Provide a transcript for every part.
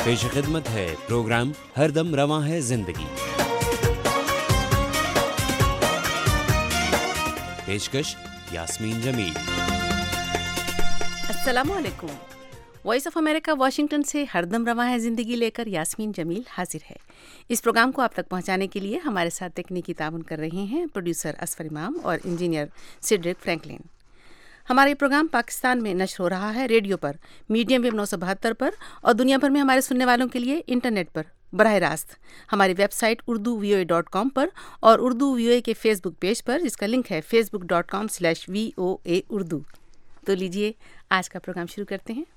पेश खिदमत है प्रोग्राम हरदम रवां है जिंदगी। पेशकश यास्मीन जमील। अस्सलामु अलैकुम। वॉइस ऑफ अमेरिका वाशिंगटन से हरदम रवां है ज़िंदगी लेकर यास्मीन जमील हाजिर है। इस प्रोग्राम को आप तक पहुंचाने के लिए हमारे साथ तकनीकी ताउन कर रहे हैं प्रोड्यूसर असफर इमाम और इंजीनियर सिड्रिक फ्रैंकलिन। हमारा ये प्रोग्राम पाकिस्तान में नश्र हो रहा है रेडियो पर, मीडियम वेव 972 पर, और दुनिया भर में हमारे सुनने वालों के लिए इंटरनेट पर बराह रास्त हमारी वेबसाइट urduvoa.com पर और उर्दू VOA के फेसबुक पेज पर, जिसका लिंक है facebook.com/VOA urdu। तो लीजिए आज का प्रोग्राम शुरू करते हैं।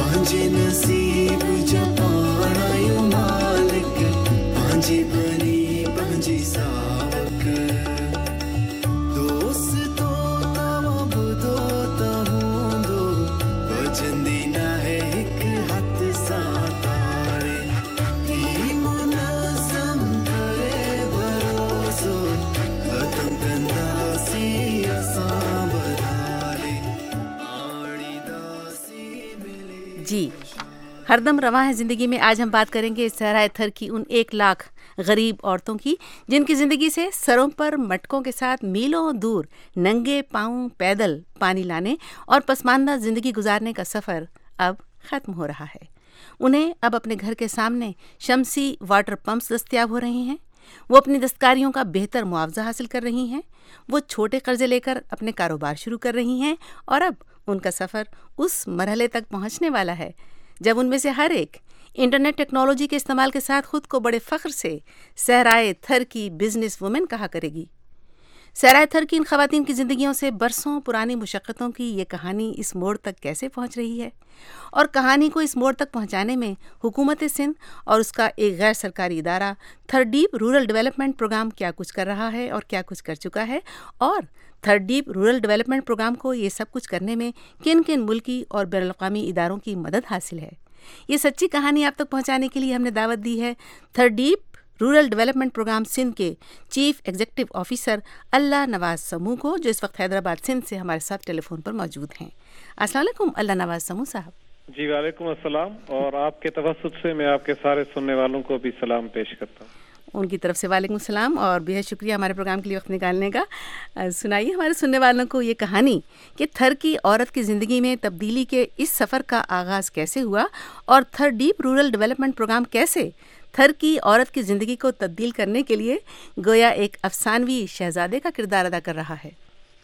जी, हरदम रवां है ज़िंदगी में आज हम बात करेंगे सहराए थर की उन 1 लाख गरीब औरतों की जिनकी ज़िंदगी से सरों पर मटकों के साथ मीलों दूर नंगे पांव पैदल पानी लाने और पसमानदा ज़िंदगी गुजारने का सफ़र अब ख़त्म हो रहा है। उन्हें अब अपने घर के सामने शमसी वाटर पंप्स दस्तयाब हो रहे हैं। वो अपनी दस्तकारियों का बेहतर मुआवजा हासिल कर रही हैं। वो छोटे कर्जे लेकर अपने कारोबार शुरू कर रही हैं और अब उनका सफ़र उस मरहले तक पहुंचने वाला है जब उनमें से हर एक इंटरनेट टेक्नोलॉजी के इस्तेमाल के साथ खुद को बड़े फ़ख्र से सहराए थर की बिजनेस वुमेन कहा करेगी। सहराए थर की इन ख़वातीन की ज़िंदगियों से बरसों पुरानी मुशक्क़तों की ये कहानी इस मोड़ तक कैसे पहुंच रही है और कहानी को इस मोड़ तक पहुंचाने में हुकूमत सिंध और उसका एक गैर सरकारी इदारा थरडीप रूरल डेवलपमेंट प्रोग्राम क्या कुछ कर रहा है और क्या कुछ कर चुका है, और थरडीप रूरल डेवलपमेंट प्रोग्राम को ये सब कुछ करने में किन किन मुल्की और बैनुल-अक़वामी इदारों की मदद हासिल है। ये सच्ची कहानी आप तक पहुंचाने के लिए हमने दावत दी है Thardeep rural development programme Sindh के chief executive officer Allah Nawaz Samoo को, जो इस वक्त हैदराबाद सिंध से हमारे साथ टेलीफोन पर मौजूद हैं। अस्सलाम वालेकुम अल्लाह नवाज समू साहब। जी वालेकुम अस्सलाम, और आपके तवस्सुत से मैं आपके सारे सुनने वालों को भी सलाम पेश करता हूँ। उनकी तरफ से वालेकुम सलाम और बेहद शुक्रिया हमारे प्रोग्राम के लिए वक्त निकालने का। सुनाइए हमारे सुनने वालों को ये कहानी कि थर की औरत की ज़िंदगी में तब्दीली के इस सफ़र का आगाज़ कैसे हुआ और थरडीप रूरल डेवलपमेंट प्रोग्राम कैसे थर की औरत की ज़िंदगी को तब्दील करने के लिए गोया एक अफसानवी शहजादे का किरदार अदा कर रहा है।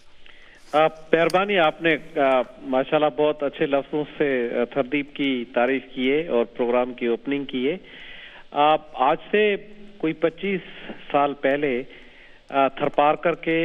मेहरबानी, आपने माशाल्लाह बहुत अच्छे लफ्ज़ों से थरदीप की तारीफ की है और प्रोग्राम की ओपनिंग की है। आज से कोई 25 साल पहले थरपारकर के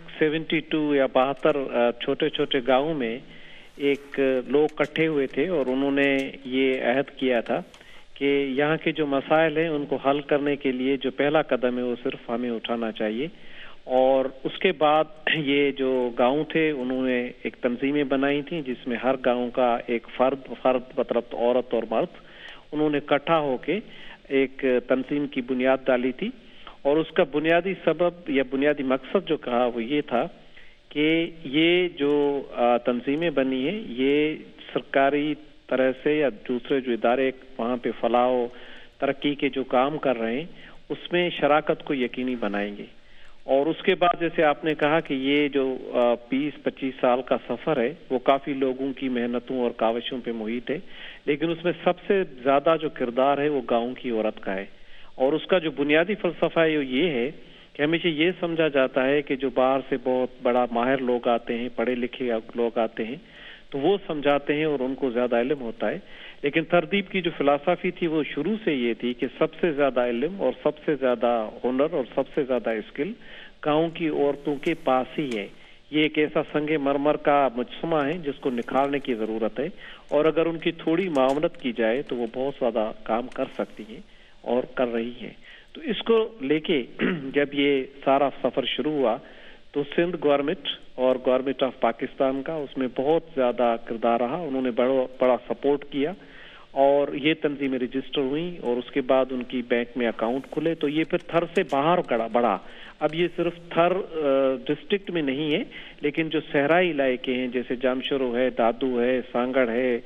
72 या 72 छोटे छोटे गाँव में एक लोग इकट्ठे हुए थे और उन्होंने ये अहद किया था कि यहाँ के जो मसाइल हैं उनको हल करने के लिए जो पहला कदम है वो सिर्फ हमें उठाना चाहिए। और उसके बाद ये जो गांव थे उन्होंने एक तंजीमें बनाई थी जिसमें हर गांव का एक फर्द मतलब औरत और मर्द उन्होंने इकट्ठा होके एक तंजीम की बुनियाद डाली थी। और उसका बुनियादी सबब या बुनियादी मकसद जो कहा वो ये था कि ये जो तंजीमें बनी है ये सरकारी तरह से या दूसरे जो इदारे वहाँ पे फलाह तरक्की के जो काम कर रहे हैं उसमें शराकत को यकीनी बनाएंगे। और उसके बाद जैसे आपने कहा कि ये जो 20-25 साल का सफ़र है वो काफ़ी लोगों की मेहनतों और काविशों पे मुहित है, लेकिन उसमें सबसे ज़्यादा जो किरदार है वो गाँव की औरत का है। और उसका जो बुनियादी फ़लसफ़ा है ये है कि हमेशा ये समझा जाता है कि जो बाहर से बहुत बड़ा माहिर लोग आते हैं, पढ़े लिखे लोग आते हैं, तो वो समझाते हैं और उनको ज़्यादा इल्म होता है। लेकिन थरदीप की जो फिलासफी थी वो शुरू से ये थी कि सबसे ज़्यादा इल्म और सबसे ज़्यादा हुनर और सबसे ज़्यादा स्किल गाँव की औरतों के पास ही है। ये एक ऐसा संगे मरमर का मुजस्समा है जिसको निखारने की ज़रूरत है, और अगर उनकी थोड़ी मावनत की जाए तो वो बहुत ज़्यादा काम कर सकती हैं और कर रही हैं। तो इसको लेके जब ये सारा सफ़र शुरू हुआ तो सिंध गवर्नमेंट और गवर्नमेंट ऑफ पाकिस्तान का उसमें बहुत ज़्यादा किरदार रहा। उन्होंने बड़ा सपोर्ट किया और ये तंजीमें रजिस्टर हुई और उसके बाद उनकी बैंक में अकाउंट खुले। तो ये फिर थर से बाहर बढ़ा। अब ये सिर्फ थर डिस्ट्रिक्ट में नहीं है, लेकिन जो सहराई इलाके हैं जैसे जामशरो है, दादू है, सांगड़ है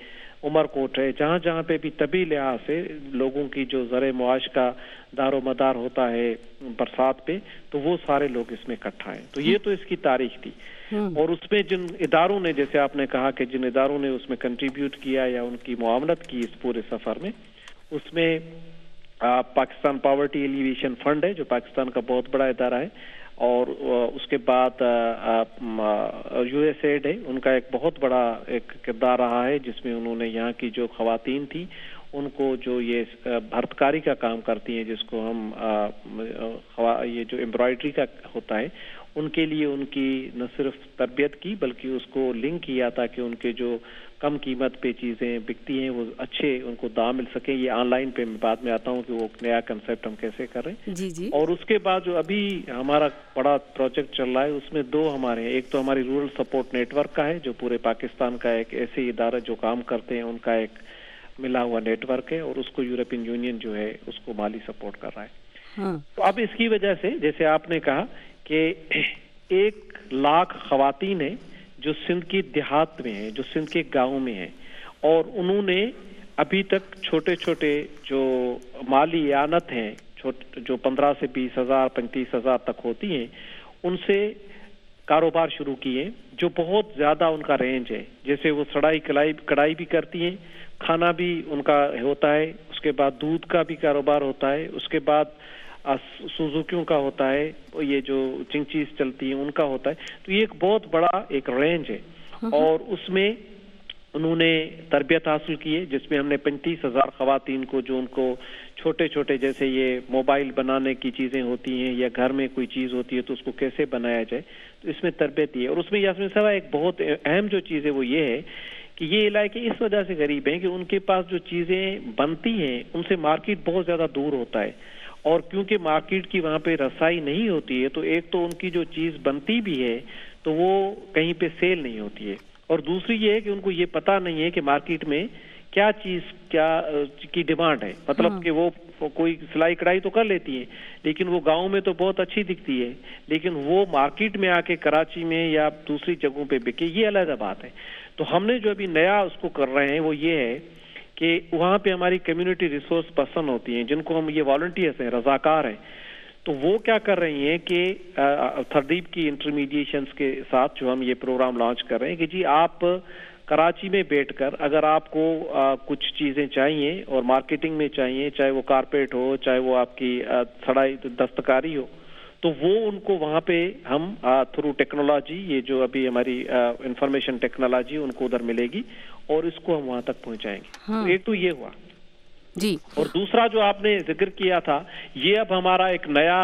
عمر کوٹ ہے, جہاں جہاں پہ بھی طبی لحاظ سے لوگوں کی جو ذرائع معاش کا دار و مدار ہوتا ہے برسات پہ, تو وہ سارے لوگ اس میں اکٹھا ہیں. تو یہ تو اس کی تاریخ تھی. اور اس میں جن اداروں نے, جیسے آپ نے کہا کہ جن اداروں نے اس میں کنٹریبیوٹ کیا یا ان کی معاونت کی اس پورے سفر میں, اس میں پاکستان پاورٹی ایلیویشن فنڈ ہے جو پاکستان کا بہت بڑا ادارہ ہے, اور اس کے بعد یو ایس ایڈ ہے, ان کا ایک بہت بڑا ایک کردار رہا ہے جس میں انہوں نے یہاں کی جو خواتین تھیں ان کو جو یہ بھرتکاری کا کام کرتی ہیں, جس کو ہم یہ جو امبرائڈری کا ہوتا ہے, ان کے لیے ان کی نہ صرف تربیت کی بلکہ اس کو لنک کیا تاکہ ان کے جو کم قیمت پہ چیزیں بکتی ہیں وہ اچھے ان کو دام مل سکیں. یہ آن لائن پہ میں بعد میں آتا ہوں کہ وہ نیا کنسیپٹ ہم کیسے کر رہے ہیں. جی. اور اس کے بعد جو ابھی ہمارا بڑا پروجیکٹ چل رہا ہے اس میں 2 ہمارے ہیں. ایک تو ہماری رورل سپورٹ نیٹ ورک کا ہے جو پورے پاکستان کا ایک ایسے ادارہ جو کام کرتے ہیں ان کا ایک ملا ہوا نیٹ ورک ہے, اور اس کو یورپین یونین جو ہے اس کو مالی سپورٹ کر رہا ہے. تو اب اس کی وجہ سے جیسے آپ نے کہا کہ 1 لاکھ خواتین ہیں جو سندھ کی دیہات میں ہیں, جو سندھ کے گاؤں میں ہیں, اور انہوں نے ابھی تک چھوٹے چھوٹے جو مالی اعانت ہیں جو 15 سے 20 ہزار 35 ہزار تک ہوتی ہیں, ان سے کاروبار شروع کیے جو بہت زیادہ ان کا رینج ہے. جیسے وہ سڑائی کڑائی بھی کرتی ہیں, کھانا بھی ان کا ہوتا ہے, اس کے بعد دودھ کا بھی کاروبار ہوتا ہے, اس کے بعد سوزوکیوں کا ہوتا ہے, یہ جو چنگچیز چلتی ہیں ان کا ہوتا ہے. تو یہ ایک بہت بڑا ایک رینج ہے, اور اس میں انہوں نے تربیت حاصل کی ہے جس میں ہم نے 35,000 خواتین کو جو ان کو چھوٹے چھوٹے جیسے یہ موبائل بنانے کی چیزیں ہوتی ہیں یا گھر میں کوئی چیز ہوتی ہے تو اس کو کیسے بنایا جائے, تو اس میں تربیت دی ہے. اور اس میں یاسمین صاحب ایک بہت اہم جو چیز ہے وہ یہ ہے کہ یہ علاقے اس وجہ سے غریب ہیں کہ ان کے پاس جو چیزیں بنتی ہیں ان سے مارکیٹ بہت زیادہ دور ہوتا ہے, اور کیونکہ مارکیٹ کی وہاں پہ رسائی نہیں ہوتی ہے تو ایک تو ان کی جو چیز بنتی بھی ہے تو وہ کہیں پہ سیل نہیں ہوتی ہے, اور دوسری یہ ہے کہ ان کو یہ پتہ نہیں ہے کہ مارکیٹ میں کیا چیز کیا کی ڈیمانڈ ہے. مطلب کہ وہ کوئی سلائی کڑھائی تو کر لیتی ہے لیکن وہ گاؤں میں تو بہت اچھی دکھتی ہے, لیکن وہ مارکیٹ میں آ کے کراچی میں یا دوسری جگہوں پہ بکے, یہ علیحدہ بات ہے. تو ہم نے جو ابھی نیا اس کو کر رہے ہیں وہ یہ ہے کہ وہاں پہ ہماری کمیونٹی ریسورس پرسن ہوتی ہیں جن کو ہم یہ والنٹیئرس ہیں, رضاکار ہیں, تو وہ کیا کر رہی ہیں کہ تھردیپ کی انٹرمیڈیشنز کے ساتھ جو ہم یہ پروگرام لانچ کر رہے ہیں کہ جی آپ کراچی میں بیٹھ کر اگر آپ کو کچھ چیزیں چاہیے اور مارکیٹنگ میں چاہیے, چاہے وہ کارپیٹ ہو چاہے وہ آپ کی سڑائی دستکاری ہو, تو وہ ان کو وہاں پہ ہم تھرو ٹیکنالوجی یہ جو ابھی ہماری انفارمیشن ٹیکنالوجی ان کو ادھر ملے گی اور اس کو ہم وہاں تک پہنچائیں گے. تو ایک تو یہ ہوا جی, اور دوسرا جو آپ نے ذکر کیا تھا یہ اب ہمارا ایک نیا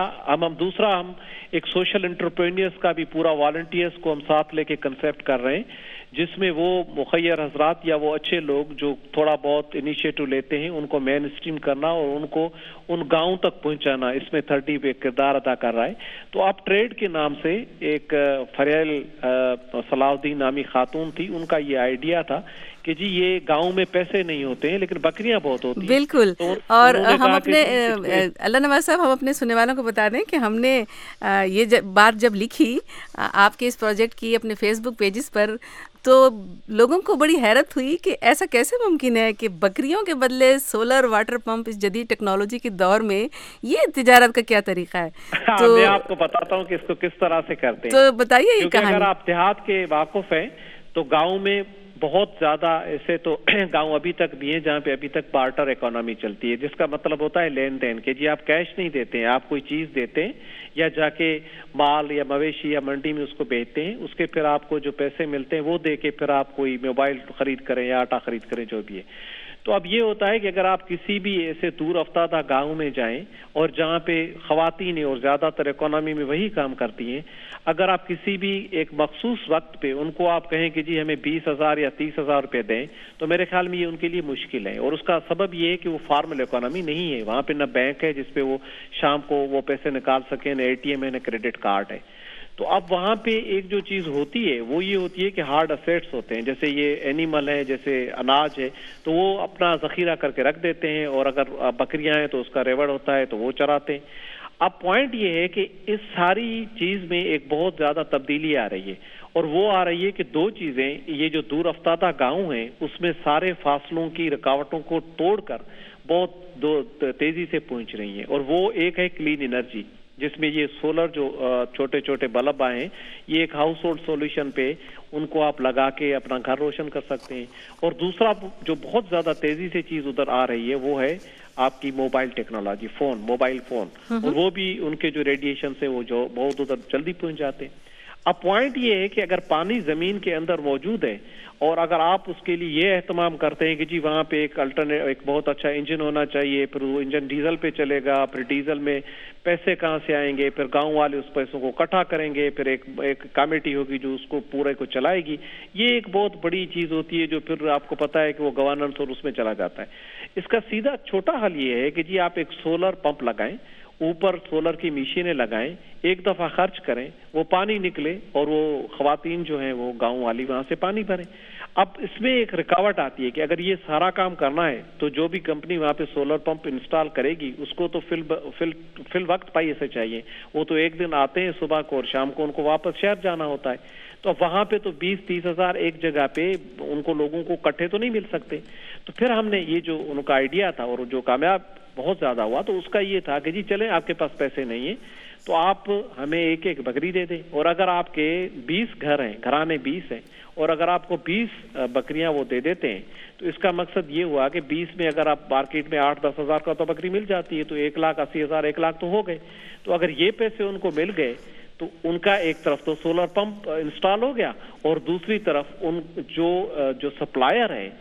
ہم ایک سوشل انٹرپرینئرز کا بھی پورا والنٹیئرز کو ہم ساتھ لے کے کنسیپٹ کر رہے ہیں جس میں وہ مخیر حضرات یا وہ اچھے لوگ جو تھوڑا بہت انیشیٹو لیتے ہیں ان کو مین اسٹریم کرنا اور ان کو ان گاؤں تک پہنچانا, اس میں 30 ایک کردار ادا کر رہا ہے. تو آپ ٹریڈ کے نام سے ایک فریل صلاح الدین نامی خاتون تھی, ان کا یہ آئیڈیا تھا کہ جی یہ گاؤں میں پیسے نہیں ہوتے ہیں لیکن بکریاں بہت ہوتی ہیں. بالکل, اور ہم اپنے اللہ نواز صاحب ہم اپنے سننے والوں کو بتا دیں کہ ہم نے یہ بات جب لکھی آپ کے اس پروجیکٹ کی اپنے فیس بک پیجز پر تو لوگوں کو بڑی حیرت ہوئی کہ ایسا کیسے ممکن ہے کہ بکریوں کے بدلے سولر واٹر پمپ اس جدید ٹیکنالوجی کے دور میں, یہ تجارت کا کیا طریقہ ہے. تو میں آپ کو بتاتا ہوں کہ اس کو کس طرح سے کرتے ہیں, تو بتائیے یہ کہانی. اگر آپ دیہات کے واقف ہیں تو گاؤں میں بہت زیادہ ایسے تو گاؤں ابھی تک بھی ہیں جہاں پہ ابھی تک بارٹر اکانومی چلتی ہے جس کا مطلب ہوتا ہے لین دین کہ جی آپ کیش نہیں دیتے ہیں, آپ کوئی چیز دیتے ہیں یا جا کے مال یا مویشی یا منڈی میں اس کو بیچتے ہیں, اس کے پھر آپ کو جو پیسے ملتے ہیں وہ دے کے پھر آپ کوئی موبائل خرید کریں یا آٹا خرید کریں جو بھی ہے. تو اب یہ ہوتا ہے کہ اگر آپ کسی بھی ایسے دور افتادہ گاؤں میں جائیں اور جہاں پہ خواتین اور زیادہ تر اکانومی میں وہی کام کرتی ہیں, اگر آپ کسی بھی ایک مخصوص وقت پہ ان کو آپ کہیں کہ جی ہمیں 20,000 یا 30,000 روپے دیں تو میرے خیال میں یہ ان کے لیے مشکل ہے. اور اس کا سبب یہ ہے کہ وہ فارمل اکانومی نہیں ہے, وہاں پہ نہ بینک ہے جس پہ وہ شام کو وہ پیسے نکال سکیں, نہ ATM ہے نہ کریڈٹ کارڈ ہے. تو اب وہاں پہ ایک جو چیز ہوتی ہے وہ یہ ہوتی ہے کہ ہارڈ اسیٹس ہوتے ہیں, جیسے یہ اینیمل ہے جیسے اناج ہے تو وہ اپنا ذخیرہ کر کے رکھ دیتے ہیں, اور اگر بکریاں ہیں تو اس کا ریوڑ ہوتا ہے تو وہ چراتے ہیں. اب پوائنٹ یہ ہے کہ اس ساری چیز میں ایک بہت زیادہ تبدیلی آ رہی ہے, اور وہ آ رہی ہے کہ دو چیزیں، یہ جو دور افتادہ گاؤں ہیں اس میں سارے فاصلوں کی رکاوٹوں کو توڑ کر بہت تیزی سے پہنچ رہی ہیں، اور وہ ایک ہے کلین انرجی، جس میں یہ سولر جو چھوٹے چھوٹے بلب آئے ہیں، یہ ایک ہاؤس ہولڈ سولوشن پہ ان کو آپ لگا کے اپنا گھر روشن کر سکتے ہیں۔ اور دوسرا جو بہت زیادہ تیزی سے چیز ادھر آ رہی ہے وہ ہے آپ کی موبائل ٹیکنالوجی، موبائل فون، اور وہ بھی ان کے جو ریڈیشن سے وہ جو بہت ادھر جلدی پہنچ جاتے ہیں۔ اب پوائنٹ یہ ہے کہ اگر پانی زمین کے اندر موجود ہے اور اگر آپ اس کے لیے یہ اہتمام کرتے ہیں کہ جی وہاں پہ ایک بہت اچھا انجن ہونا چاہیے، پھر وہ انجن ڈیزل پہ چلے گا، پھر ڈیزل میں پیسے کہاں سے آئیں گے، پھر گاؤں والے اس پیسوں کو اکٹھا کریں گے، پھر ایک کمیٹی ہوگی جو اس کو پورے کو چلائے گی، یہ ایک بہت بڑی چیز ہوتی ہے جو پھر آپ کو پتا ہے کہ وہ گورننس اور اس میں چلا جاتا ہے۔ اس کا سیدھا چھوٹا حل یہ ہے کہ جی آپ ایک سولر پمپ لگائیں، اوپر سولر کی مشینیں لگائیں، ایک دفعہ خرچ کریں، وہ پانی نکلے اور وہ خواتین جو ہیں وہ گاؤں والی وہاں سے پانی بھریں۔ اب اس میں ایک رکاوٹ آتی ہے کہ اگر یہ سارا کام کرنا ہے تو جو بھی کمپنی وہاں پہ سولر پمپ انسٹال کرے گی اس کو تو فل وقت پیسے چاہیے، وہ تو ایک دن آتے ہیں صبح کو اور شام کو ان کو واپس شہر جانا ہوتا ہے، تو وہاں پہ تو 20-30 ہزار ایک جگہ پہ ان کو لوگوں کو اکٹھے تو نہیں مل سکتے۔ تو پھر ہم نے یہ جو ان کا آئیڈیا تھا اور جو کامیاب بہت زیادہ ہوا تو اس کا یہ تھا کہ جی چلیں آپ کے پاس پیسے نہیں ہیں تو آپ ہمیں ایک بکری دے دیں، اور اگر آپ کے 20 گھر ہیں، گھرانے 20 ہیں، اور اگر آپ کو 20 بکریاں وہ دے دیتے ہیں تو اس کا مقصد یہ ہوا کہ 20 میں اگر آپ مارکیٹ میں 8-10 ہزار کا تو بکری مل جاتی ہے، تو 1,80,000 1 لاکھ تو ہو گئے۔ تو اگر یہ پیسے ان کو مل گئے تو ان کا ایک طرف تو سولر پمپ انسٹال ہو گیا، اور دوسری طرف ان جو سپلائر ہے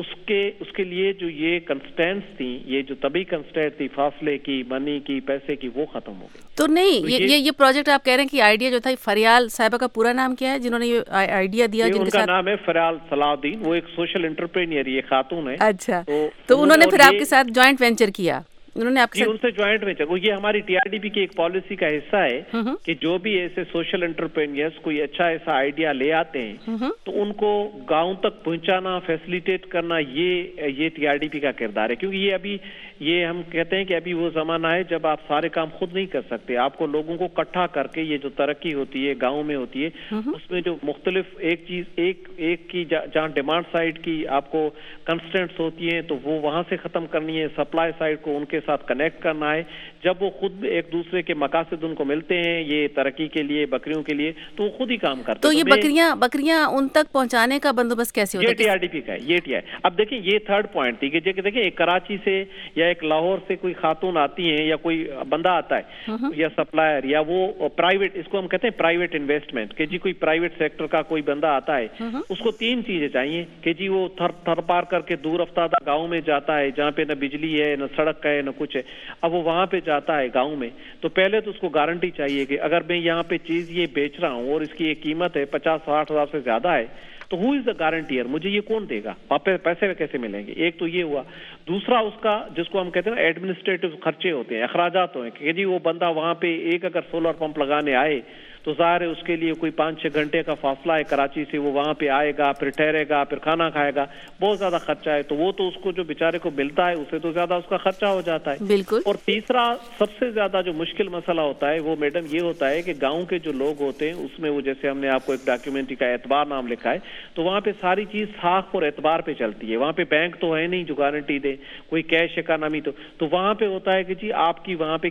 اس کے لیے جو یہ کنسٹینٹس تھی، یہ جو طبی کنسٹینٹ تھی فاصلے کی، منی کی، پیسے کی، وہ ختم ہو گئی۔ تو نہیں یہ پروجیکٹ آپ کہہ رہے ہیں کہ آئیڈیا جو تھا، فریال صاحبہ کا پورا نام کیا ہے جنہوں نے یہ آئیڈیا دیا؟ ان کا نام ہے فریال صلاح الدین، وہ ایک سوشل انٹرپرینئر، یہ خاتون ہے۔ اچھا، تو انہوں نے پھر آپ کے ساتھ جوائنٹ وینچر کیا؟ انہوں نے آپ کے ان سے جوائنٹ وینچر، وہ یہ ہماری ٹی آر ڈی پی کی ایک پالیسی کا حصہ ہے کہ جو بھی ایسے سوشل انٹرپرینئرز کوئی اچھا ایسا آئیڈیا لے آتے ہیں تو ان کو گاؤں تک پہنچانا، فیسیلیٹیٹ کرنا، یہ ٹی آر ڈی پی کا کردار ہے، کیونکہ یہ ہم کہتے ہیں کہ ابھی وہ زمانہ ہے جب آپ سارے کام خود نہیں کر سکتے، آپ کو لوگوں کو اکٹھا کر کے یہ جو ترقی ہوتی ہے گاؤں میں ہوتی ہے اس میں جو مختلف ایک چیز ایک کی جہاں ڈیمانڈ سائڈ کی آپ کو کنسٹینٹس ہوتی ہیں تو وہ وہاں سے ختم کرنی ہے، سپلائی سائڈ کو ان کے ساتھ کنیکٹ کرنا ہے، جب وہ خود ایک دوسرے کے مقاصد ان کو ملتے ہیں یہ ترقی کے لیے، بکریوں کے لیے، تو وہ خود ہی کام کرتے ہیں۔ تو یہ بکریاں ان تک پہنچانے کا بندوبست کیسے ہوتا ہے؟ یہ ٹی آر ڈی پی کا ہے، یہ ٹی آر۔ اب دیکھیں یہ تھرڈ پوائنٹ تھی کہ دیکھیں ایک کراچی سے یا ایک لاہور سے کوئی خاتون آتی ہیں یا کوئی بندہ آتا ہے یا سپلائر یا وہ پرائیویٹ، اس کو ہم کہتے ہیں پرائیویٹ انویسٹمنٹ، کہ جی کوئی پرائیویٹ سیکٹر کا کوئی بندہ آتا ہے، اس کو 3 چیزیں چاہیے کہ جی وہ تھر پار کر کے دور افتادہ گاؤں میں جاتا ہے جہاں پہ نہ بجلی ہے، نہ سڑک ہے، نہ کچھ ہے۔ اب وہ وہاں پہ جاتا ہے گاؤں میں تو پہلے تو اس کو گارنٹی چاہیے کہ اگر میں یہاں پہ چیز یہ بیچ رہا ہوں اور اس کی ایک قیمت ہے 50-60 ہزار سے زیادہ ہے تو ہو از دا گارنٹیئر، مجھے یہ کون دے گا، پیسے کیسے ملیں گے؟ ایک تو یہ ہوا۔ دوسرا اس کا جس کو ہم کہتے ہیں نا ایڈمنسٹریٹو خرچے ہوتے ہیں، اخراجات ہوتے ہیں کہ جی وہ بندہ وہاں پہ اگر سولر پمپ لگانے آئے تو ظاہر ہے اس کے لیے کوئی 5-6 گھنٹے کا فاصلہ ہے کراچی سے، وہ وہاں پہ آئے گا، پھر ٹھہرے گا، پھر کھانا کھائے گا، بہت زیادہ خرچہ ہے، تو وہ تو اس کو جو بیچارے کو ملتا ہے اسے تو زیادہ اس کا خرچہ ہو جاتا ہے۔ بالکل۔ اور تیسرا سب سے زیادہ جو مشکل مسئلہ ہوتا ہے وہ میڈم یہ ہوتا ہے کہ گاؤں کے جو لوگ ہوتے ہیں اس میں وہ جیسے ہم نے آپ کو ایک ڈاکیومنٹری کا اعتبار نام لکھا ہے تو وہاں پہ ساری چیز ساکھ اور اعتبار پہ چلتی ہے، وہاں پہ بینک تو ہے نہیں جو گارنٹی دے، کوئی کیش اکانومی، تو وہاں پہ ہوتا ہے کہ جی آپ کی وہاں پہ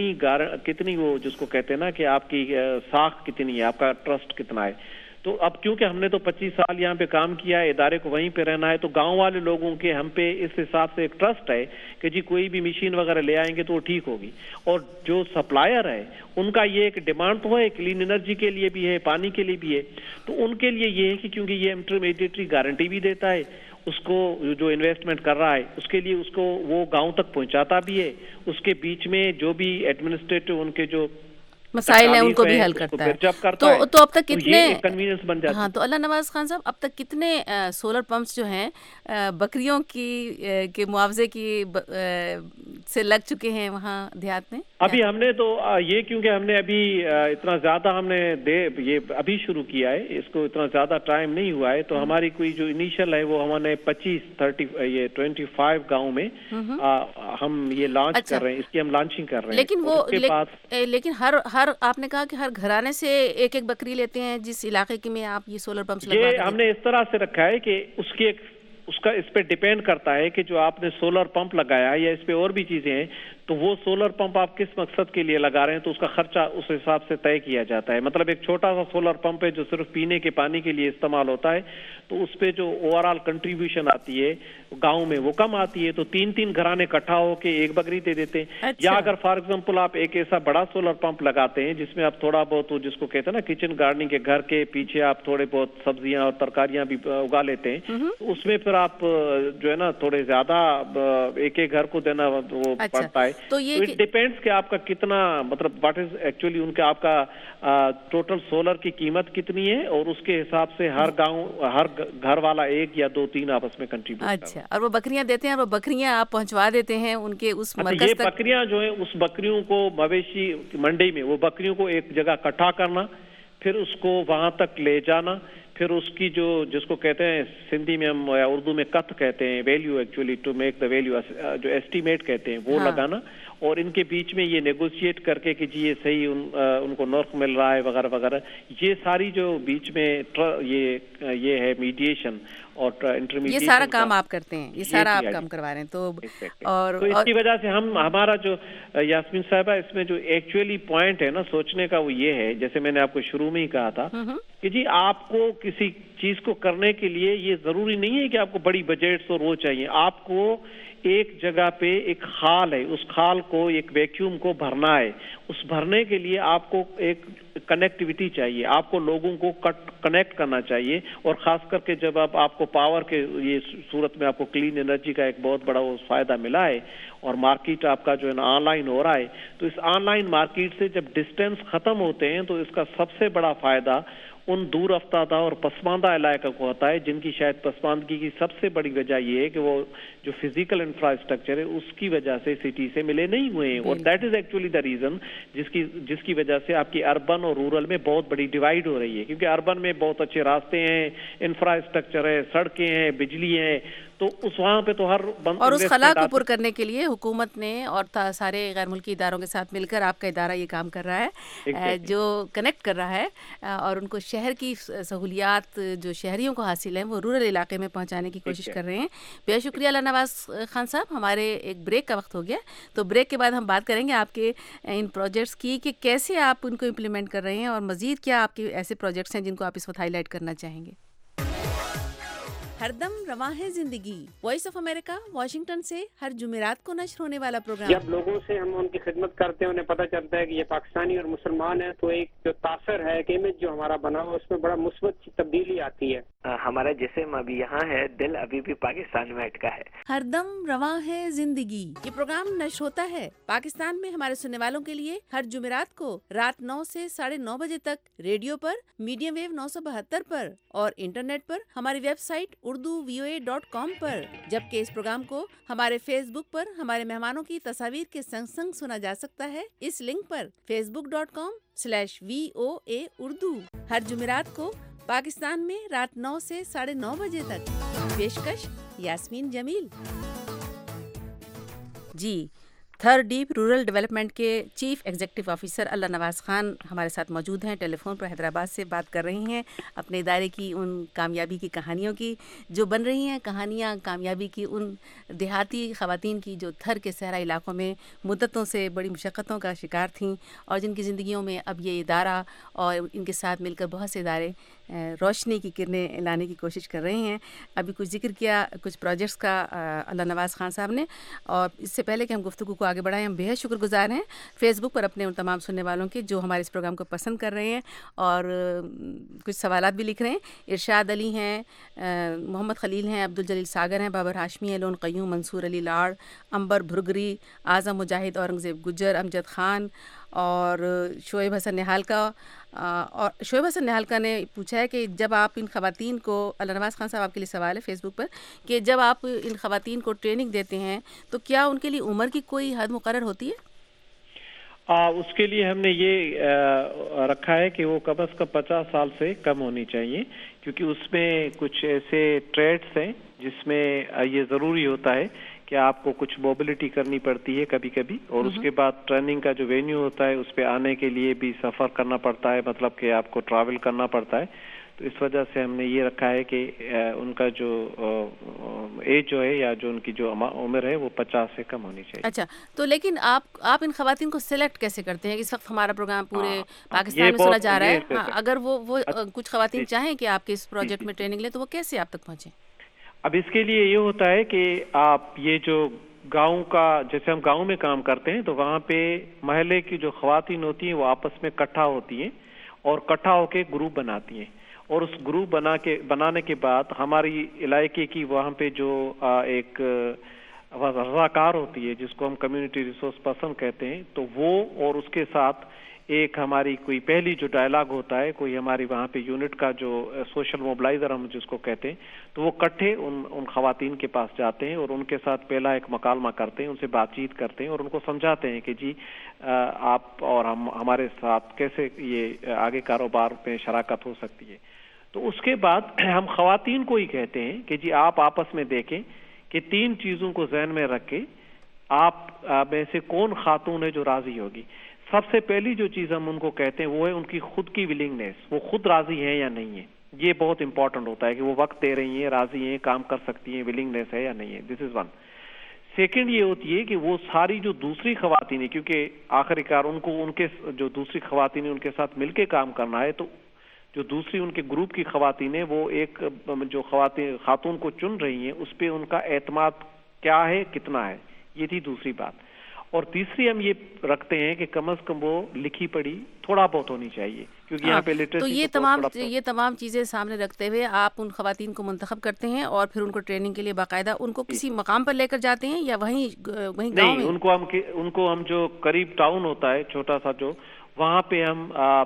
کتنی وہ جس کو کہتے ہیں نا کہ آپ کی ساکھ کتنی ہے، آپ کا ٹرسٹ کتنا ہے۔ تو اب کیونکہ ہم نے تو 25 سال یہاں پہ کام کیا ہے، ادارے کو وہیں پہ رہنا ہے، تو گاؤں والے لوگوں کے ہم پہ اس حساب سے ایک ٹرسٹ ہے کہ جی کوئی بھی مشین وغیرہ لے آئیں گے تو وہ ٹھیک ہوگی۔ اور جو سپلائر ہے ان کا یہ ایک ڈیمانڈ تو ہے، کلین انرجی کے لیے بھی ہے، پانی کے لیے بھی ہے، تو ان کے لیے یہ ہے کہ کیونکہ یہ انٹرمیڈیٹری گارنٹی بھی دیتا ہے اس کو جو انویسٹمنٹ کر رہا ہے اس کے لیے، اس کو وہ گاؤں تک پہنچاتا بھی ہے، اس کے بیچ میں جو بھی ایڈمنسٹریٹو ان کے جو مسائل ہیں ان کو بھی حل کرتا ہے۔ تو اب تک کتنے کنوینئنس بن جاتا ہے۔ ہاں، تو اللہ نواز خان صاحب اب تک کتنے سولر پمپس جو ہیں بکریوں کی کے معاوضے کی سے لگ چکے ہیں وہاں دیہات میں؟ ابھی ہم نے تو یہ کیونکہ ہم نے ابھی اتنا زیادہ ہم نے یہ ابھی شروع کیا ہے، اس کو اتنا زیادہ ٹائم نہیں ہوا ہے، تو ہماری کوئی جو انیشل ہے وہ ہم نے 25 گاؤں میں ہم یہ لانچ کر رہے ہیں، اس کی ہم لانچنگ کر رہے ہیں۔ لیکن ہر آپ نے کہا کہ ہر گھرانے سے ایک ایک بکری لیتے ہیں جس علاقے کے میں آپ یہ سولر پمپس لگوا یہ ہم نے اس طرح سے رکھا ہے کہ اس کا اس پہ ڈیپینڈ کرتا ہے کہ جو آپ نے سولر پمپ لگایا یا اس پہ اور بھی چیزیں ہیں، تو وہ سولر پمپ آپ کس مقصد کے لیے لگا رہے ہیں، تو اس کا خرچہ اس حساب سے طے کیا جاتا ہے۔ مطلب ایک چھوٹا سا سولر پمپ ہے جو صرف پینے کے پانی کے لیے استعمال ہوتا ہے، تو اس پہ جو اوور آل کنٹریبیوشن آتی ہے گاؤں میں وہ کم آتی ہے، تو 3 گھرانے اکٹھا ہو کے ایک بکری دے دیتے ہیں۔ یا اگر فار ایگزامپل آپ ایک ایسا بڑا سولر پمپ لگاتے ہیں جس میں آپ تھوڑا بہت جس کو کہتے ہیں نا کچن گارڈننگ کے گھر کے پیچھے آپ تھوڑے بہت سبزیاں اور ترکاریاں بھی اگا لیتے ہیں، اس میں پھر آپ جو ہے نا تھوڑے زیادہ ایک ایک گھر کو دینا وہ پڑتا ہے۔ تو یہ ڈیپینڈس کہ آپ کا کتنا مطلب واٹ از ایکچولی ان کا آپ کا ٹوٹل سولر کی قیمت کتنی ہے، اور اس کے حساب سے ہر گھر والا 1 یا 2 3 آپس میں کنٹریبیوٹ۔ اچھا، اور وہ بکریاں دیتے ہیں، اور وہ بکریاں آپ پہنچوا دیتے ہیں ان کے اس مرکز یہ تک؟ بکریاں جو ہیں اس بکریوں کو مویشی منڈی میں وہ بکریوں کو ایک جگہ اکٹھا کرنا، پھر اس کو وہاں تک لے جانا، پھر اس کی جس کو کہتے ہیں سندھی میں ہم یا اردو میں کت کہتے ہیں، value actually to make the value جو ایسٹیمیٹ کہتے ہیں وہ لگانا، اور ان کے بیچ میں یہ نیگوشیٹ کر کے کہ جی یہ صحیح ان کو نرخ مل رہا ہے وغیرہ وغیرہ، یہ ساری جو بیچ میں یہ ہے میڈیشن اور انٹرمیڈیٹ، یہ سارا کام آپ کرتے ہیں، یہ سارا آپ کام کروا رہے ہیں۔ تو اور اس کی وجہ سے ہمارا جو یاسمین صاحبہ اس میں جو ایکچولی پوائنٹ ہے نا سوچنے کا وہ یہ ہے، جیسے میں نے آپ کو شروع میں ہی کہا تھا کہ جی آپ کو کسی چیز کو کرنے کے لیے یہ ضروری نہیں ہے کہ آپ کو بڑی بجٹس اور وہ چاہیے، آپ کو ایک جگہ پہ ایک خال ہے، اس خال کو ایک ویکیوم کو بھرنا ہے، اس بھرنے کے لیے آپ کو ایک کنیکٹیوٹی چاہیے، آپ کو لوگوں کو کنیکٹ کرنا چاہیے، اور خاص کر کے جب آپ کو پاور کے یہ صورت میں آپ کو کلین انرجی کا ایک بہت بڑا وہ فائدہ ملا ہے، اور مارکیٹ آپ کا جو ہے نا آن لائن ہو رہا ہے، تو اس آن لائن مارکیٹ سے جب ڈسٹینس ختم ہوتے ہیں تو اس کا سب سے بڑا فائدہ ان دور افتادہ اور پسماندہ علاقے کو ہوتا ہے، جن کی شاید پسماندگی کی سب سے بڑی وجہ یہ ہے کہ وہ جو فزیکل انفراسٹرکچر ہے اس کی وجہ سے سٹی سے ملے نہیں ہوئے ہیں، اور that is actually the reason جس کی وجہ سے آپ کی اربن اور رورل میں بہت بڑی ڈیوائیڈ ہو رہی ہے، کیونکہ اربن میں بہت اچھے راستے ہیں، انفراسٹرکچر ہے، سڑکیں ہیں، بجلی ہے، تو اس وہاں پہ تو ہر اور اس خلا کو پر کرنے کے لیے حکومت نے اور سارے غیر ملکی اداروں کے ساتھ مل کر آپ کا ادارہ یہ کام کر رہا ہے، جو کنیکٹ کر رہا ہے اور ان کو شہر کی سہولیات جو شہریوں کو حاصل ہیں وہ رورل علاقے میں پہنچانے کی کوشش کر رہے ہیں۔ بہت شکریہ اللہ نواز خان صاحب، ہمارے ایک بریک کا وقت ہو گیا، تو بریک کے بعد ہم بات کریں گے آپ کے ان پروجیکٹس کی کہ کیسے آپ ان کو امپلیمنٹ کر رہے ہیں، اور مزید کیا آپ کے ایسے پروجیکٹس ہیں جن کو آپ اس وقت ہائی لائٹ کرنا چاہیں گے۔ ہر دم رواں ہے زندگی، وائس آف امریکہ واشنگٹن سے ہر جمعرات کو نشر ہونے والا پروگرام۔ جب لوگوں سے ہم ان کی خدمت کرتے ہیں، انہیں پتہ چلتا ہے کہ یہ پاکستانی اور مسلمان ہیں، تو ایک جو تاثر ہے، ایک امیج جو ہمارا بنا ہوا، اس میں بڑا مثبت تبدیلی آتی ہے۔ ہمارا جسم ابھی یہاں ہے، دل ابھی بھی پاکستان میں اٹکا ہے۔ ہر دم رواں ہے زندگی، یہ پروگرام نشر ہوتا ہے پاکستان میں ہمارے سننے والوں کے لیے ہر جمعرات کو رات 9 سے 9:30 بجے تک ریڈیو پر، میڈیم ویو 972 پر، اور انٹرنیٹ پر ہماری ویب سائٹ urduvoa.com پر، جبکہ اس پروگرام کو ہمارے فیس بک پر ہمارے مہمانوں کی تصاویر کے سنگ سنگ سنا جا سکتا ہے اس لنک پر facebook.com/VOA اردو۔ ہر جمعرات کو پاکستان میں رات 9 سے 9:30 بجے تک۔ پیشکش یاسمین جمیل۔ جی، تھر ڈیپ رورل ڈیولپمنٹ کے chief executive officer Allah Nawaz Khan ہمارے ساتھ موجود ہیں، ٹیلی فون پر حیدرآباد سے بات کر رہی ہیں اپنے ادارے کی ان کامیابی کی کہانیوں کی جو بن رہی ہیں، کہانیاں کامیابی کی ان دیہاتی خواتین کی جو تھر کے صحرائی علاقوں میں مدتوں سے بڑی مشقتوں کا شکار تھیں، اور جن کی زندگیوں میں اب یہ ادارہ اور ان کے ساتھ مل کر بہت سے ادارے روشنی کی کرنیں لانے کی کوشش کر رہے ہیں۔ ابھی کچھ ذکر کیا کچھ پروجیکٹس کا اللہ نواز خان صاحب نے، اور اس سے پہلے کہ ہم گفتگو کو آگے بڑھائیں، ہم بے حد شکر گزار ہیں فیس بک پر اپنے ان تمام سننے والوں کے جو ہمارے اس پروگرام کو پسند کر رہے ہیں اور کچھ سوالات بھی لکھ رہے ہیں۔ ارشاد علی ہیں، محمد خلیل ہیں، عبدالجلیل ساگر ہیں، بابر ہاشمی ہیں، لون قیوم، منصور علی لاڑ، امبر بھرگری، اعظم مجاہد، اورنگزیب گجر، امجد خان اور شعیب حسن نہالکا۔ اور شعیب حسن نہالکا نے پوچھا ہے کہ جب آپ ان خواتین کو، اللہ نواز خان صاحب آپ کے لیے سوال ہے فیس بک پر، کہ جب آپ ان خواتین کو ٹریننگ دیتے ہیں تو کیا ان کے لیے عمر کی کوئی حد مقرر ہوتی ہے؟ اس کے لیے ہم نے یہ رکھا ہے کہ وہ کم از کم 50 سال سے کم ہونی چاہیے، کیونکہ اس میں کچھ ایسے ٹریڈس ہیں جس میں یہ ضروری ہوتا ہے کہ آپ کو کچھ موبلٹی کرنی پڑتی ہے کبھی کبھی، اور اس کے بعد ٹریننگ کا جو وینیو ہوتا ہے اس پہ آنے کے لیے بھی سفر کرنا پڑتا ہے، مطلب کہ آپ کو ٹریول کرنا پڑتا ہے. تو اس وجہ سے ہم نے یہ رکھا ہے کہ ان کا جو ایج جو ہے یا جو ان کی جو عمر ہے وہ 50 سے کم ہونی چاہیے. اچھا، تو لیکن آپ ان خواتین کو سلیکٹ کیسے کرتے ہیں؟ اس وقت ہمارا پروگرام پورے پاکستان میں سنا جا رہا ہے، اگر وہ کچھ خواتین چاہیں کہ آپ کے اس پروجیکٹ میں ٹریننگ لیں تو وہ کیسے آپ تک پہنچیں؟ اب اس کے لیے یہ ہوتا ہے کہ آپ یہ جو گاؤں کا، جیسے ہم گاؤں میں کام کرتے ہیں تو وہاں پہ محلے کی جو خواتین ہوتی ہیں وہ آپس میں اکٹھا ہوتی ہیں اور اکٹھا ہو کے گروپ بناتی ہیں، اور اس گروپ بنانے کے بعد ہماری علاقے کی وہاں پہ جو ایک رضاکار ہوتی ہے جس کو ہم کمیونٹی ریسورس پرسن کہتے ہیں، تو وہ اور اس کے ساتھ ایک ہماری کوئی پہلی جو ڈائلاگ ہوتا ہے، کوئی ہماری وہاں پہ یونٹ کا جو سوشل موبلائزر ہم جس کو کہتے ہیں، تو وہ اکٹھے ان خواتین کے پاس جاتے ہیں اور ان کے ساتھ پہلا ایک مکالمہ کرتے ہیں، ان سے بات چیت کرتے ہیں اور ان کو سمجھاتے ہیں کہ جی آپ اور ہمارے ساتھ کیسے یہ آگے کاروبار میں شراکت ہو سکتی ہے. تو اس کے بعد ہم خواتین کو ہی کہتے ہیں کہ جی آپ آپس میں دیکھیں کہ 3 چیزوں کو ذہن میں رکھ کے آپ میں سے کون خاتون ہے جو راضی ہوگی. سب سے پہلی جو چیز ہم ان کو کہتے ہیں وہ ہے ان کی خود کی ولنگنیس، وہ خود راضی ہیں یا نہیں ہے. یہ بہت امپورٹنٹ ہوتا ہے کہ وہ وقت دے رہی ہیں، راضی ہیں، کام کر سکتی ہیں، ولنگنیس ہے یا نہیں ہے. دس از 1. سیکنڈ یہ ہوتی ہے کہ وہ ساری جو دوسری خواتین ہیں، کیونکہ آخری کار ان کو ان کے جو دوسری خواتین ہیں ان کے ساتھ مل کے کام کرنا ہے، تو جو دوسری ان کے گروپ کی خواتین ہیں وہ ایک جو خاتون کو چن رہی ہیں اس پہ ان کا اعتماد کیا ہے، کتنا ہے. یہ تھی دوسری بات. اور تیسری ہم یہ رکھتے ہیں کہ کم از کم وہ لکھی پڑھی تھوڑا بہت ہونی چاہیے، کیونکہ یہاں پہ لٹریسی تو یہ تمام چیزیں سامنے رکھتے ہوئے آپ ان خواتین کو منتخب کرتے ہیں اور پھر ان کو ٹریننگ کے لیے باقاعدہ ان کو کسی مقام پر لے کر جاتے ہیں یا وہیں گاؤں میں؟ ان کو ہم جو قریب ٹاؤن ہوتا ہے چھوٹا سا جو، وہاں پہ ہم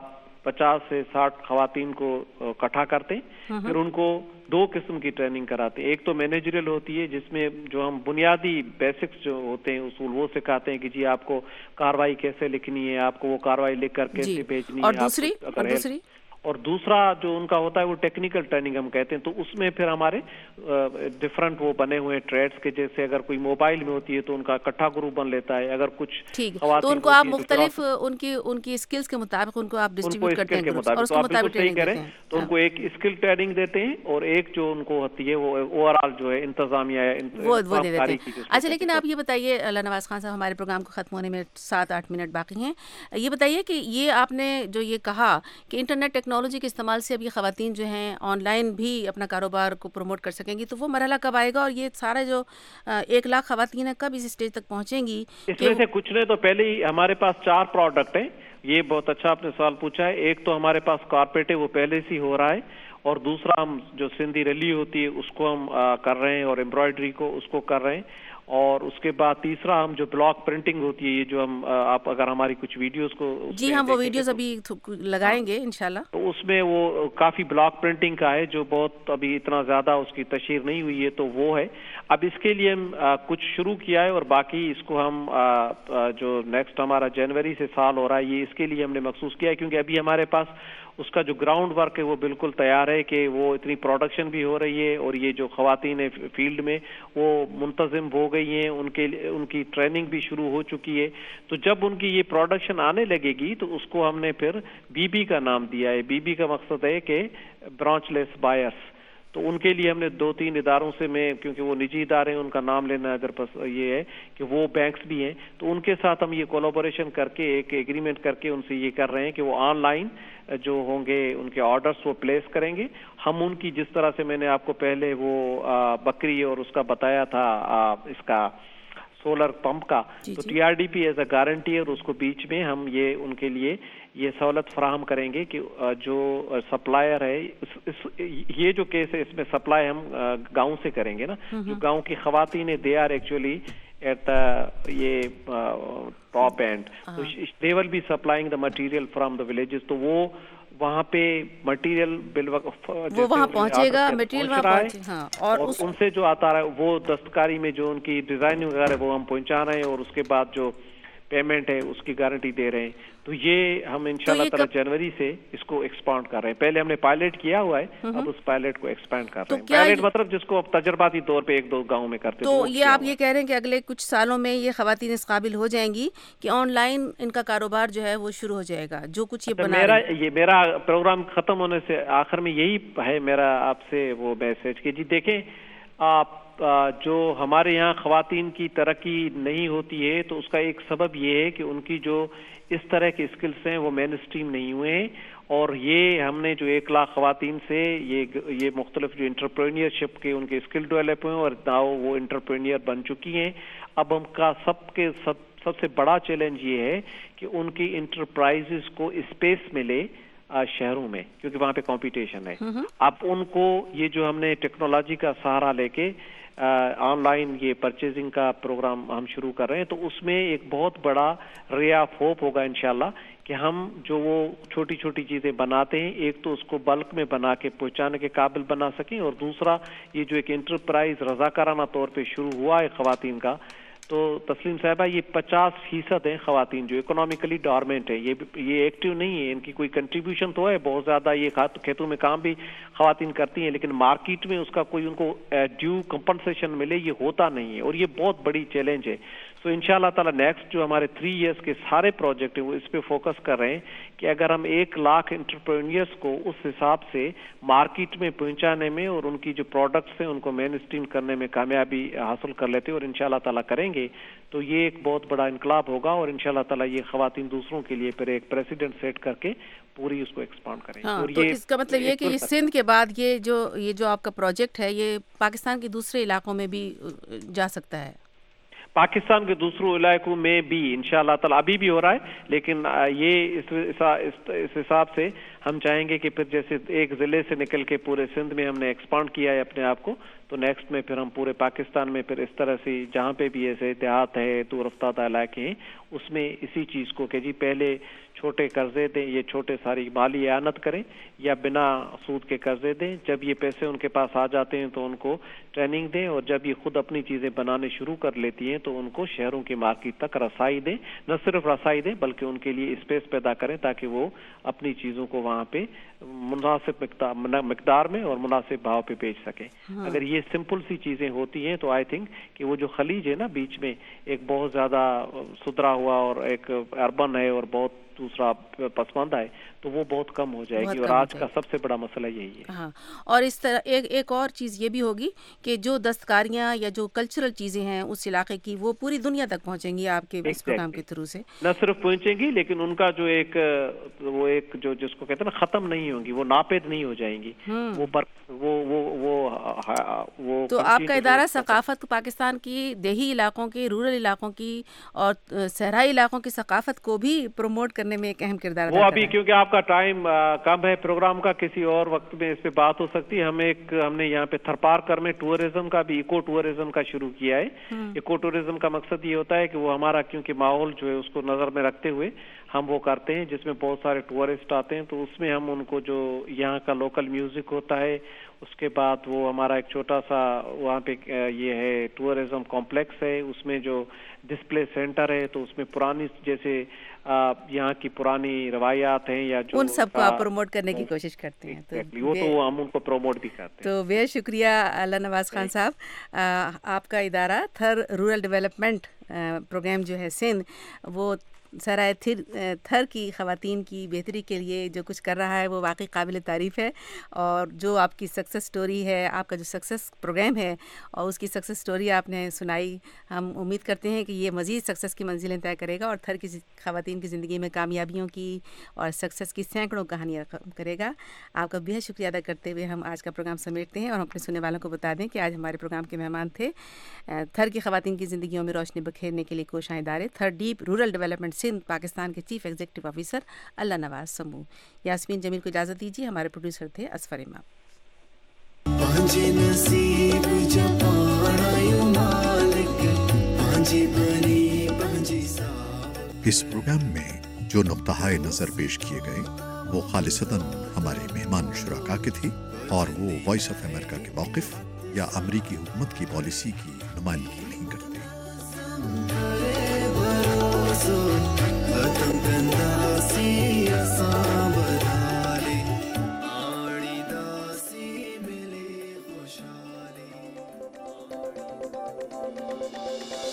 50 سے 60 خواتین کو اکٹھا کرتے ہیں، پھر ان کو 2 قسم کی ٹریننگ کراتے ہیں. ایک تو مینیجریل ہوتی ہے جس میں جو ہم بنیادی بیسکس جو ہوتے ہیں اصول وہ سکھاتے ہیں کہ جی آپ کو کاروائی کیسے لکھنی ہے، آپ کو وہ کاروائی لکھ کر کیسے بھیجنی ہے. اور دوسرا جو ان کا ہوتا ہے وہ ٹیکنیکل ٹریننگ ہم کہتے ہیں. تو اس میں پھر ہمارے ڈفرنٹ وہ بنے ہوئے ٹریڈس کے، جیسے اگر کوئی موبائل میں ہوتی ہے تو ان کا اکٹھا گروپ بن لیتا ہے، اگر کچھ تو ان کو آپ مختلف ان کی اسکلز کے مطابق ان کو آپ ڈسٹریبیوٹ کرتے ہیں اور اس کے مطابق ٹریننگ دیتے ہیں. تو ان کو ایک اسکل ٹریننگ دیتے ہیں اور ایک جو ان کو ہوتی ہے وہ اوور آل جو ہے انتظامیہ وہ دے دیتے ہیں. اچھا، لیکن آپ یہ بتائیے اللہ نواز خان صاحب، ہمارے پروگرام کو ختم ہونے میں 7-8 منٹ باقی ہیں، یہ بتائیے کہ یہ آپ نے جو یہ کہا کہ انٹرنیٹ ٹیکنالوجی کے استعمال سے اب یہ خواتین جو ہیں آن لائن بھی اپنا کاروبار کو پروموٹ کر سکیں گی، تو وہ مرحلہ کب آئے گا اور یہ سارے جو 1 لاکھ خواتین ہیں کب اس اسٹیج تک پہنچیں گی؟ اس میں سے کچھ نے تو پہلے ہی ہمارے پاس 4 پروڈکٹ ہیں. یہ بہت اچھا آپ نے سوال پوچھا ہے. ایک تو ہمارے پاس کارپیٹ ہے، وہ پہلے سے ہو رہا ہے، اور دوسرا ہم جو سندھی رلی ہوتی ہے اس کو ہم کر رہے ہیں، اور ایمبرائڈری کو اس کو کر رہے ہیں. اور اس کے بعد تیسرا ہم جو بلاک پرنٹنگ ہوتی ہے، یہ جو ہم آپ اگر ہماری کچھ ویڈیوز کو جی ہم وہ ویڈیوز ابھی لگائیں گے انشاءاللہ، تو اس میں وہ کافی بلاک پرنٹنگ کا ہے جو بہت ابھی اتنا زیادہ اس کی تشہیر نہیں ہوئی ہے، تو وہ ہے. اب اس کے لیے ہم کچھ شروع کیا ہے اور باقی اس کو ہم جو نیکسٹ ہمارا جنوری سے سال ہو رہا ہے، یہ اس کے لیے ہم نے مخصوص کیا ہے کیونکہ ابھی ہمارے پاس اس کا جو گراؤنڈ ورک ہے وہ بالکل تیار ہے کہ وہ اتنی پروڈکشن بھی ہو رہی ہے اور یہ جو خواتین ہیں فیلڈ میں وہ منتظم ہو گئی ہیں، ان کی ٹریننگ بھی شروع ہو چکی ہے. تو جب ان کی یہ پروڈکشن آنے لگے گی تو اس کو ہم نے پھر بی کا نام دیا ہے. بی کا مقصد ہے کہ برانچ لیس بائرس. تو ان کے لیے ہم نے 2-3 اداروں سے میں کیونکہ وہ نجی ادارے ہیں ان کا نام لینا ادھر پس یہ ہے کہ وہ بینکس بھی ہیں، تو ان کے ساتھ ہم یہ کولیبوریشن کر کے ایک ایگریمنٹ کر کے ان سے یہ کر رہے ہیں کہ وہ آن لائن جو ہوں گے ان کے آرڈرز وہ پلیس کریں گے. ہم ان کی جس طرح سے میں نے آپ کو پہلے وہ بکری اور اس کا بتایا تھا اس کا سولر پمپ کا، تو T R D P as a guarantee اور اس کو بیچ میں ہم یہ ان کے لیے یہ سہولت فراہم کریں گے کہ جو سپلائر ہے یہ جو کیس ہے اس میں سپلائی ہم گاؤں سے کریں گے نا، جو گاؤں کی خواتین دے آر ایکچولی ایٹ یہ top end, they will be supplying the material from the villages. تو وہ وہاں پہ مٹیریل وہ وہاں پہنچے گا، مٹیریل وہاں پہنچے گا، اور ان سے جو آتا رہا ہے وہ دستکاری میں جو ان کی ڈیزائننگ وغیرہ وہ ہم پہنچا رہے ہیں. اور اس کے بعد جو पेमेंट है उसकी गारंटी दे रहे हैं। तो ये हम इंशाल्लाह ताला जनवरी से इसको एक्सपांड कर रहे हैं। पहले हमने पायलट किया हुआ है, अब उस पायलट को एक्सपैंड कर रहे हैं। पायलट मतलब जिसको अब तजर्बाती तौर पे 1-2 गाँव में करते हैं। तो ये आप ये कह रहे हैं कि अगले कुछ सालों में ये खवातीन इस काबिल हो जाएंगी कि ऑनलाइन इनका कारोबार जो है वो शुरू हो जाएगा, जो कुछ ये मेरा प्रोग्राम खत्म होने से आखिर में यही है मेरा आपसे वो मैसेज कि जी देखें, आप जो हमारे यहाँ खवातीन की तरक्की नहीं होती है तो उसका एक सबब ये है कि उनकी जो इस तरह के स्किल्स हैं वो मेन स्ट्रीम नहीं हुए हैं। और ये हमने जो 1 लाख खवातीन से ये मुख्तलिफ जो इंटरप्रेन्योरशिप के उनके स्किल डेवलप हुए और नाउ वो इंटरप्रेन्योर बन चुकी हैं। अब उनका सबसे बड़ा चैलेंज ये है कि उनकी इंटरप्राइजेस को स्पेस मिले शहरों में, क्योंकि वहाँ पे कंपटीशन है। अब उनको ये जो हमने टेक्नोलॉजी का सहारा लेके ऑनलाइन ये परचेजिंग का प्रोग्राम हम शुरू कर रहे हैं, तो उसमें एक बहुत बड़ा रे ऑफ होप होगा इंशाल्लाह कि हम जो वो छोटी छोटी चीज़ें बनाते हैं, एक तो उसको बल्क में बना के पहुँचाने के काबिल बना सकें, और दूसरा ये जो एक इंटरप्राइज रजाकाराना तौर पे शुरू हुआ है खवातीन का, तो तस्लीम साहिबा ये 50% हैं खवातीन जो इकोनॉमिकली डॉर्मेंट है, ये एक्टिव नहीं है। इनकी कोई कंट्रीब्यूशन तो है बहुत ज़्यादा, ये खेतों में काम भी खवातीन करती हैं, लेकिन मार्केट में उसका कोई उनको ड्यू कंपनसेशन मिले ये होता नहीं है, और ये बहुत बड़ी चैलेंज है। तो इंशाल्लाह ताला नेक्स्ट जो हमारे 3 इयर्स के सारे प्रोजेक्ट हैं वो इस पे फोकस कर रहे हैं कि अगर हम 1 लाख एंटरप्रेन्योर्स को उस हिसाब से मार्केट में पहुंचाने में और उनकी जो प्रोडक्ट्स हैं उनको मेन स्ट्रीम करने में कामयाबी हासिल कर लेते हैं और इंशाल्लाह ताला करेंगे, तो ये एक बहुत बड़ा इनकलाब होगा और इंशाल्लाह ताला ये खवातीन दूसरों के लिए फिर एक प्रेसिडेंट सेट करके पूरी उसको एक्सपांड करेंगे। हाँ, और तो इसका मतलब ये कि सिंध के बाद ये जो आपका प्रोजेक्ट है ये पाकिस्तान के दूसरे इलाकों में भी जा सकता है। पाकिस्तान के दूसरों इलाकों में भी इंशाअल्लाह ताला अभी भी हो रहा है, लेकिन ये इस हिसाब से हम चाहेंगे कि फिर जैसे एक ज़िले से निकल के पूरे सिंध में हमने एक्सपांड किया है अपने आप को, तो नेक्स्ट में फिर हम पूरे पाकिस्तान में फिर इस तरह से जहाँ पे भी ऐसे देहात है दूर रफ्तार इलाके हैं उसमें इसी चीज़ को कि जी पहले छोटे कर्जे दें, ये छोटे सारी माली आनत करें या बिना सूद के कर्जे दें, जब ये पैसे उनके पास आ जाते हैं तो उनको ट्रेनिंग दें, और जब ये खुद अपनी चीज़ें बनाने शुरू कर लेती हैं तो उनको शहरों की मार्केट तक रसाई दें, न सिर्फ रसाई दें बल्कि उनके लिए स्पेस पैदा करें ताकि वो अपनी चीज़ों को वहाँ पे मुनासिब मिकदार में और मुनासिब भाव पे बेच सकें। हाँ। अगर ये सिंपल सी चीज़ें होती हैं तो आई थिंक कि वो जो खलीज है ना बीच में एक बहुत ज़्यादा सुधरा हुआ और एक अर्बन है और बहुत दूसरा पसमानदा है, तो वो बहुत कम हो जाएगी, और आज का सबसे बड़ा मसला यही है। हाँ, और इस तरह एक और चीज़ ये भी होगी कि जो दस्तकारियाँ या जो कल्चरल चीज़ें हैं उस इलाके की वो पूरी दुनिया तक पहुँचेंगी आपके इस प्रोग्राम के थ्रू से। न सिर्फ पहुँचेंगी लेकिन उनका जो एक जो जिसको कहते हैं ना ख़त्म नहीं होंगी, वो नापेद नहीं हो जाएंगी, वो तो आपका इदारा सकाफत पाकिस्तान की देही इलाकों की, रूरल इलाकों की और सहराई इलाकों की सकाफत को भी प्रमोट करने में एक अहम किरदार वो अभी क्योंकि आपका टाइम कम है प्रोग्राम का, किसी और वक्त में इस पे बात हो सकती है। हमने यहाँ पे थरपारकर में टूरिज्म का भी इको टूरिज्म का शुरू किया है। इको टूरिज्म का मकसद ये होता है कि वो हमारा क्योंकि माहौल जो है उसको नजर में रखते हुए हम वो करते हैं, जिसमें बहुत सारे टूरिस्ट आते हैं, तो उसमें हम उनको जो यहाँ का लोकल म्यूजिक होता है, उसके बाद वो हमारा एक छोटा सा वहाँ पे ये है टूरिज्म कॉम्प्लेक्स है, उसमें जो डिस्प्ले सेंटर है, तो उसमें पुरानी जैसे यहाँ की पुरानी रवायात हैं या जो उन सबको आप प्रमोट करने की कोशिश करते हैं। तो हम उनको प्रमोट भी करते हैं। तो बेहद शुक्रिया अल्लाह नवाज खान साहब, आपका इदारा थर रूरल डेवलपमेंट प्रोग्राम जो है सिंध, वो सराय थर की ख़वातीन की बेहतरी के लिए जो कुछ कर रहा है वो वाकई काबिल तारीफ़ है, और जो आपकी सक्सेस स्टोरी है, आपका जो सक्सेस प्रोग्राम है और उसकी सक्सेस स्टोरी आपने सुनाई, हम उम्मीद करते हैं कि ये मज़ीद सक्सेस की मंजिलें तय करेगा और थर की ख़वातीन की ज़िंदगी में कामयाबियों की और सक्सेस की सैकड़ों कहानियाँ करेगा। आपका बेहद शुक्रिया अदा करते हुए हम आज का प्रोग्राम समेटते हैं और अपने सुनने वालों को बता दें कि आज हमारे प्रोग्राम के मेहमान थे थर की ख़वातीन की ज़िंदगियों में रोशनी बखेरने के लिए कोशां इदारे Thardeep rural development Sindh Pakistan के chief executive officer Allah Nawaz Samoo. Yasmeen Jameel को इजाज़त दीजिए, हमारे प्रोड्यूसर थे असफर इमाम। इस प्रोग्राम में जो नुक्ता-ए नज़र पेश किए गए वो खालिसतन हमारे मेहमान शुराका के थे और वो वॉइस ऑफ अमेरिका के मौक़िफ़ या अमरीकी हुकूमत की पॉलिसी की नुमाइंदगी नहीं करते। है।